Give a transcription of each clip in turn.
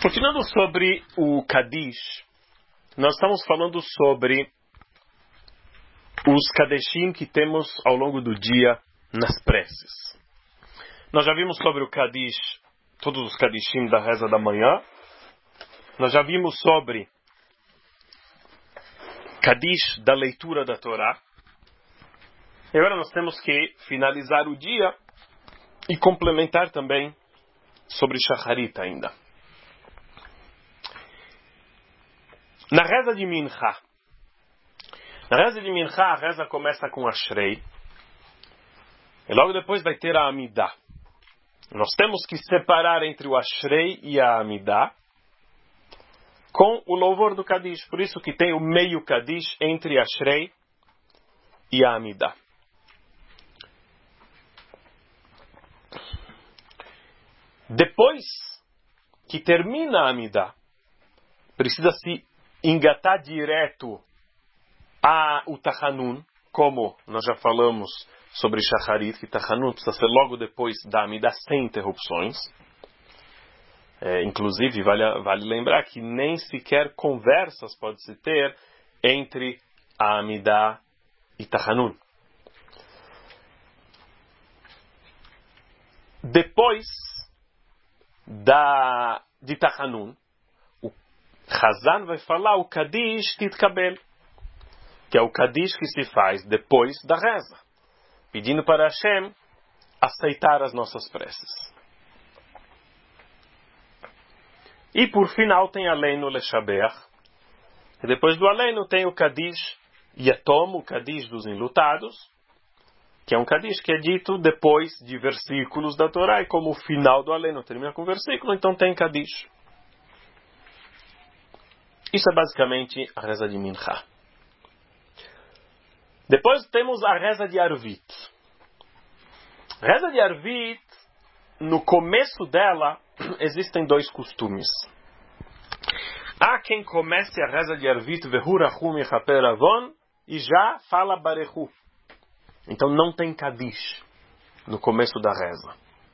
Continuando sobre o Kadish, nós estamos falando sobre os Kadeshim que temos ao longo do dia nas preces. Nós já vimos sobre o Kadish, todos os Kadeshim da reza da manhã. Nós já vimos sobre Kadish da leitura da Torá. E agora nós temos que finalizar o dia e complementar também sobre Shacharit ainda. Na reza de Mincha. A reza começa com Ashrei. E logo depois vai ter a Amidah. Nós temos que separar entre o Ashrei e a Amidah com o louvor do Kadish. Por isso que tem o meio Kadish entre Ashrei e a Amidah. Depois que termina a Amidah, precisa se engatar direto o Tachanun, como nós já falamos sobre Shacharit, que Tachanun precisa ser logo depois da Amidah, sem interrupções. Inclusive, vale lembrar que nem sequer conversas pode-se ter entre a Amidah e Tachanun. Depois de Tachanun, o Chazan vai falar o Kadish Titkabel, que é o Kadish que se faz depois da reza, pedindo para Hashem aceitar as nossas preces. E por final tem Aleinu Leshabeach, e depois do Aleinu tem o Kadish Yatom, o Kadish dos enlutados, que é um Kadish que é dito depois de versículos da Torá, e como o final do Aleinu termina com versículo, então tem Kadish. Isso é basicamente a reza de Mincha. Depois temos a reza de Arvit. A reza de Arvit, no começo dela, existem dois costumes. Há quem comece a reza de Arvit, Vehu Rachum Yechaper Avon, e já fala Barehu. Então não tem Kadish no começo da reza.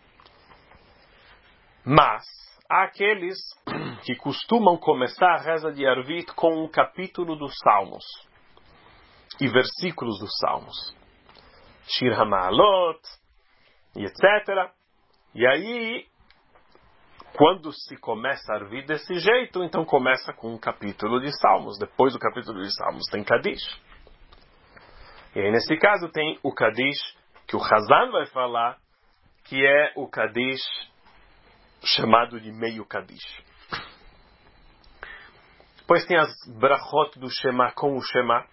Mas há aqueles que costumam começar a reza de Arvit com um capítulo dos Salmos e versículos dos Salmos. Shir HaMa'alot, e etc. E aí, quando se começa a Arvit desse jeito, então começa com um capítulo de Salmos. Depois do capítulo de Salmos tem Kadish. E aí, nesse caso, tem o Kadish que o Chazan vai falar, que é o Kadish chamado de meio Kadish. Depois tem as brachot do Shema com o Shema.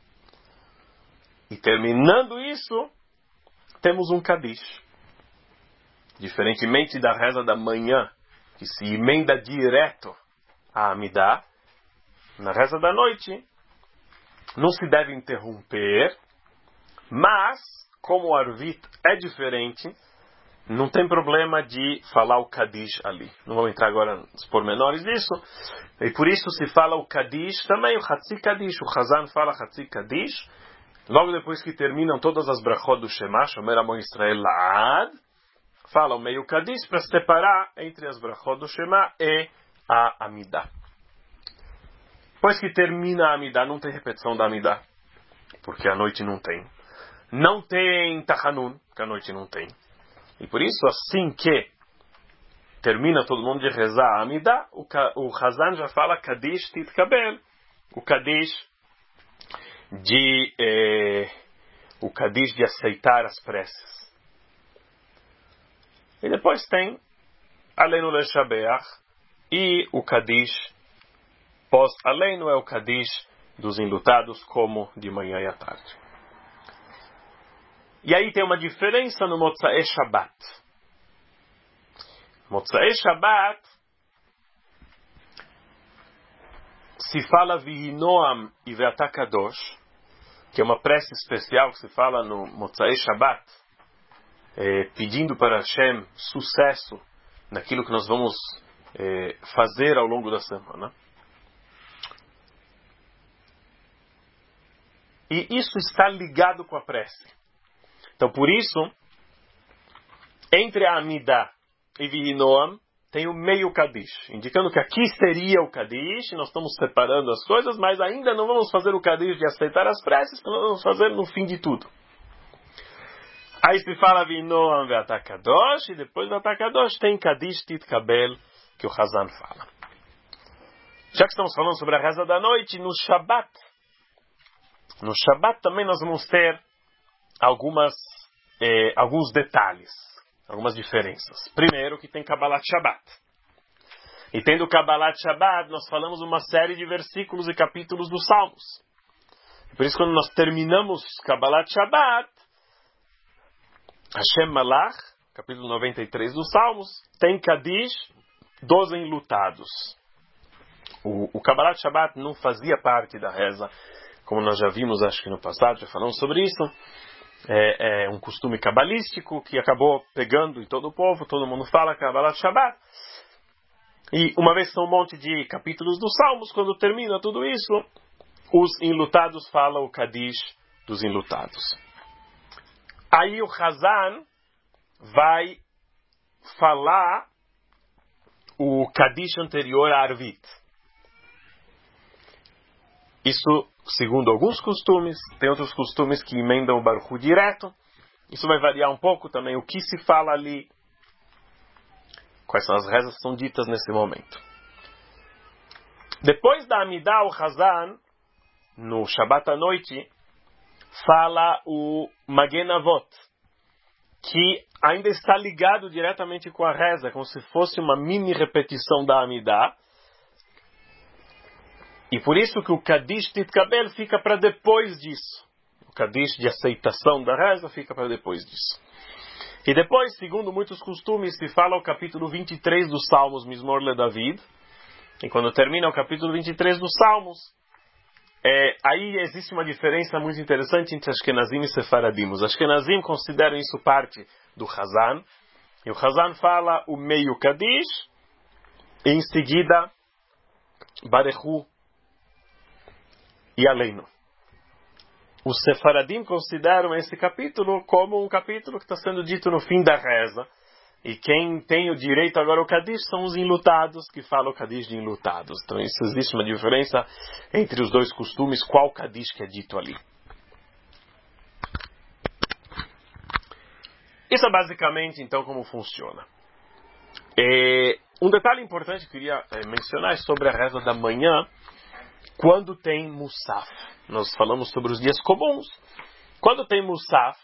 E terminando isso, temos um Kadish. Diferentemente da reza da manhã, que se emenda direto à Amidah, na reza da noite, não se deve interromper, mas, como o Arvit é diferente, não tem problema de falar o Kadish ali. Não vou entrar agora nos pormenores disso. E por isso se fala o Kadish também, o Hatzi Kadish. O Chazan fala Hatzi Kadish. Logo depois que terminam todas as brachot do Shema, Shomer Amo Yisrael La'ad, fala o meio Kadish para separar entre as brachot do Shema e a Amidah. Depois que termina a Amidah, não tem repetição da Amidah, porque a noite não tem. Não tem Tachanun, porque a noite não tem. E por isso, assim que termina todo mundo de rezar a Amidah, o Chazan já fala Kadish Titkabel, o Kadish de aceitar as preces. E depois tem Aleinu Leshabeach, e o Kadish pós-Aleinu é o Kadish dos enlutados, como de manhã e à tarde. E aí tem uma diferença no Motzei Shabbat. Motzei Shabbat se fala Vihinoam e Ve'ata Kadosh, que é uma prece especial que se fala no Motzei Shabbat, pedindo para Hashem sucesso naquilo que nós vamos fazer ao longo da semana. E isso está ligado com a prece. Então, por isso, entre a Amidah e Vihinoam, tem o meio Kadish, indicando que aqui seria o Kadish, nós estamos separando as coisas, mas ainda não vamos fazer o Kadish de aceitar as preces, nós vamos fazer no fim de tudo. Aí se fala Vinoam Ve'atakadosh, e depois do Atakadosh tem Kadish Titkabel, que o Hazan fala. Já que estamos falando sobre a reza da noite, no Shabbat também nós vamos ter alguns detalhes, algumas diferenças. Primeiro que tem Kabbalat Shabbat. E tendo Kabbalat Shabbat, nós falamos uma série de versículos e capítulos dos Salmos. Por isso, quando nós terminamos Kabbalat Shabbat, Hashem Malach, capítulo 93 dos Salmos, tem Kadish dos enlutados. O Kabbalat Shabbat não fazia parte da reza, como nós já vimos, acho que no passado, já falamos sobre isso. É um costume cabalístico que acabou pegando em todo o povo, todo mundo fala Kabbalat Shabbat. E uma vez são um monte de capítulos dos Salmos, quando termina tudo isso, os enlutados falam o Kadish dos enlutados. Aí o Hazan vai falar o Kadish anterior a Arvit. Isso, segundo alguns costumes, tem outros costumes que emendam o Baruch Hu direto. Isso vai variar um pouco também o que se fala ali. Quais são as rezas que são ditas nesse momento. Depois da Amidah, o Hazan, no Shabbat à noite, fala o Magen Avot, que ainda está ligado diretamente com a reza, como se fosse uma mini repetição da Amidah. E por isso que o Kadish Titkabel fica para depois disso. O Kadish de aceitação da reza fica para depois disso. E depois, segundo muitos costumes, se fala o capítulo 23 dos Salmos, Mizmor LeDavid. E quando termina o capítulo 23 dos Salmos, aí existe uma diferença muito interessante entre Ashkenazim e Sefaradim. Os Ashkenazim consideram isso parte do Hazan. E o Hazan fala o meio Kadish, e em seguida, Barechu e Aleinu. Os Sefaradim consideram esse capítulo como um capítulo que está sendo dito no fim da reza. E quem tem o direito agora ao Kadish são os enlutados, que falam o Kadish de enlutados. Então isso existe uma diferença entre os dois costumes, qual Kadish que é dito ali. Isso é basicamente então como funciona. Um detalhe importante que eu queria mencionar é sobre a reza da manhã, quando tem Musaf. Nós falamos sobre os dias comuns. Quando tem Musaf,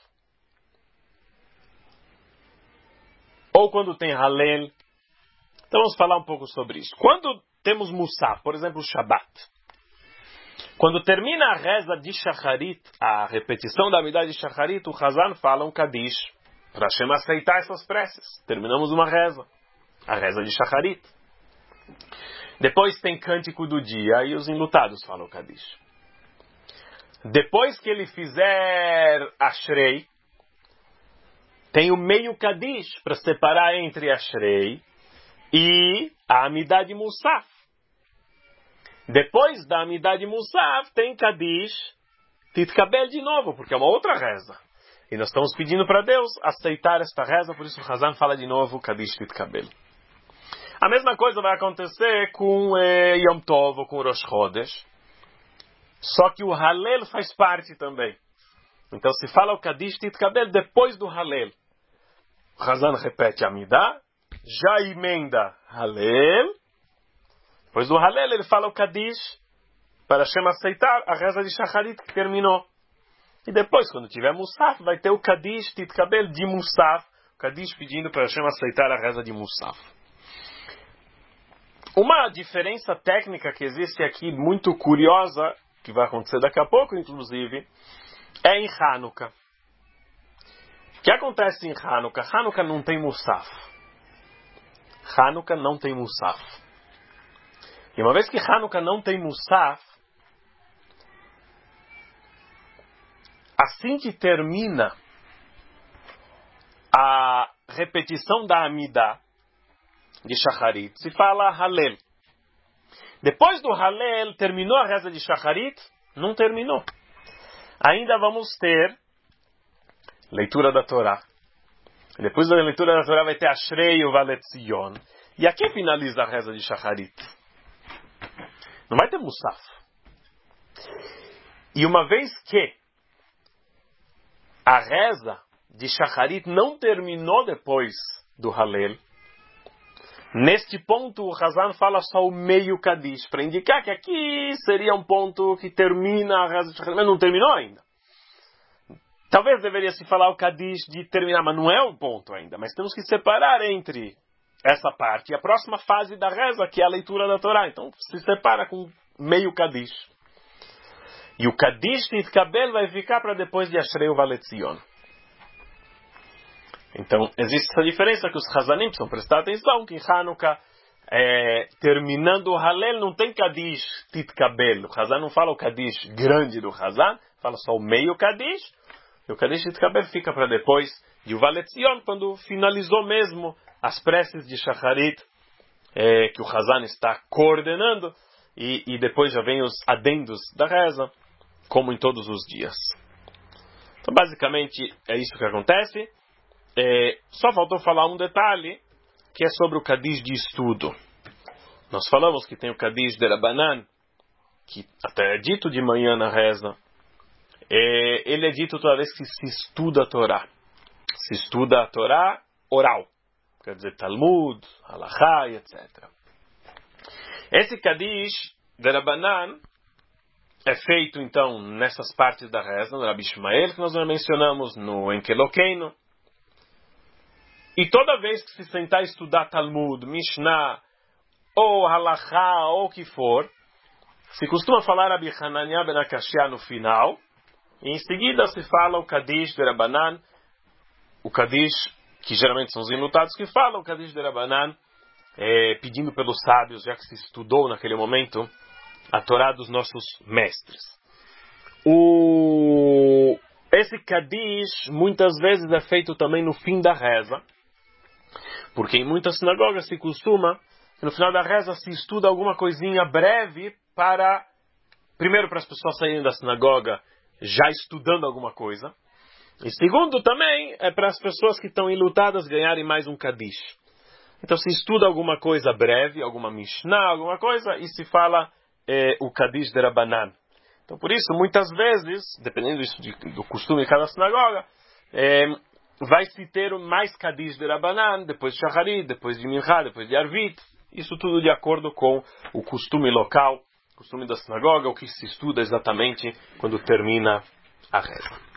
ou quando tem Halel, então vamos falar um pouco sobre isso. Quando temos Musaf, por exemplo, o Shabbat, quando termina a reza de Shacharit, a repetição da Amidah de Shacharit, o Hazan fala um Kadish, para Hashem aceitar essas preces. Terminamos uma reza, a reza de Shacharit. Depois tem Cântico do Dia, e os enlutados falam o Kadish. Depois que ele fizer Ashrei, tem o meio Kadish para separar entre Ashrei e a Amidah de Musaf. Depois da Amidah de Musaf, tem Kadish Titkabel de novo, porque é uma outra reza. E nós estamos pedindo para Deus aceitar esta reza, por isso o Hazan fala de novo Kadish Titkabel. A mesma coisa vai acontecer com Yom Tov ou com Rosh Chodesh. Só que o Halel faz parte também. Então se fala o Kadish Titkabel depois do Halel. O Hazan repete a Amidah, já emenda Halel. Depois do Halel ele fala o Kadish para Hashem aceitar a reza de Shacharit que terminou. E depois, quando tiver Musaf, vai ter o Kadish Titkabel de Musaf. O Kadish pedindo para Hashem aceitar a reza de Musaf. Uma diferença técnica que existe aqui, muito curiosa, que vai acontecer daqui a pouco, inclusive, é em Hanukkah. O que acontece em Hanukkah? Hanukkah não tem Musaf. Hanukkah não tem Musaf. E uma vez que Hanukkah não tem Musaf, assim que termina a repetição da Amidah de Shacharit, se fala Halel. Depois do Halel, terminou a reza de Shacharit? Não terminou. Ainda vamos ter leitura da Torá. Depois da leitura da Torá vai ter Ashrei Uva Letzion. E aqui finaliza a reza de Shacharit. Não vai ter Musaf. E uma vez que a reza de Shacharit não terminou depois do Halel, neste ponto o Hazan fala só o meio Kadish, para indicar que aqui seria um ponto que termina a reza de Shacharit, mas não terminou ainda. Talvez deveria se falar o Kadish de terminar, mas não é o ponto ainda. Mas temos que separar entre essa parte e a próxima fase da reza, que é a leitura da Torá. Então se separa com meio Kadish. E o Kadish Titkabel vai ficar para depois de Ashrei Uvaletzion. Então existe essa diferença que os Hazanim precisam prestar atenção, que em Hanukkah, terminando o Halel, não tem Kadish Titkabel. O Hazan não fala o Kadish grande do Hazan, fala só o meio Kadish. E o Kadish Titkabel fica para depois de Uvaletzion, quando finalizou mesmo as preces de Shacharit, que o Hazan está coordenando, e depois já vem os adendos da reza, como em todos os dias. Então basicamente é isso que acontece. Só faltou falar um detalhe, que é sobre o Kadish de estudo. Nós falamos que tem o Kadish de Rabanan, que até é dito de manhã na reza. Ele é dito toda vez que se estuda a Torá. Se estuda a Torá oral. Quer dizer, Talmud, Halachá, etc. Esse Kadish de Rabanan é feito, então, nessas partes da reza, no Rabi Ishmael, que nós já mencionamos, no Enkelokeinu. E toda vez que se sentar a estudar Talmud, Mishnah, ou Halachá, ou o que for, se costuma falar Rabi Hanania ben Akashia no final, e em seguida se fala o Kadish de Rabanan, o Kadish, que geralmente são os enlutados que falam, o Kadish de Rabanan, pedindo pelos sábios, já que se estudou naquele momento, a Torá dos nossos mestres. Esse Kadish, muitas vezes, é feito também no fim da reza, porque em muitas sinagogas se costuma, que no final da reza se estuda alguma coisinha breve primeiro para as pessoas saírem da sinagoga já estudando alguma coisa, e segundo também é para as pessoas que estão enlutadas ganharem mais um Kadish. Então se estuda alguma coisa breve, alguma Mishnah, alguma coisa, e se fala o Kadish de Rabanan. Então por isso, muitas vezes, dependendo do costume de cada sinagoga, vai se ter mais Kadish de Rabanan, depois de Shacharit, depois de Mincha, depois de Arvit. Isso tudo de acordo com o costume local, o costume da sinagoga, o que se estuda exatamente quando termina a reza.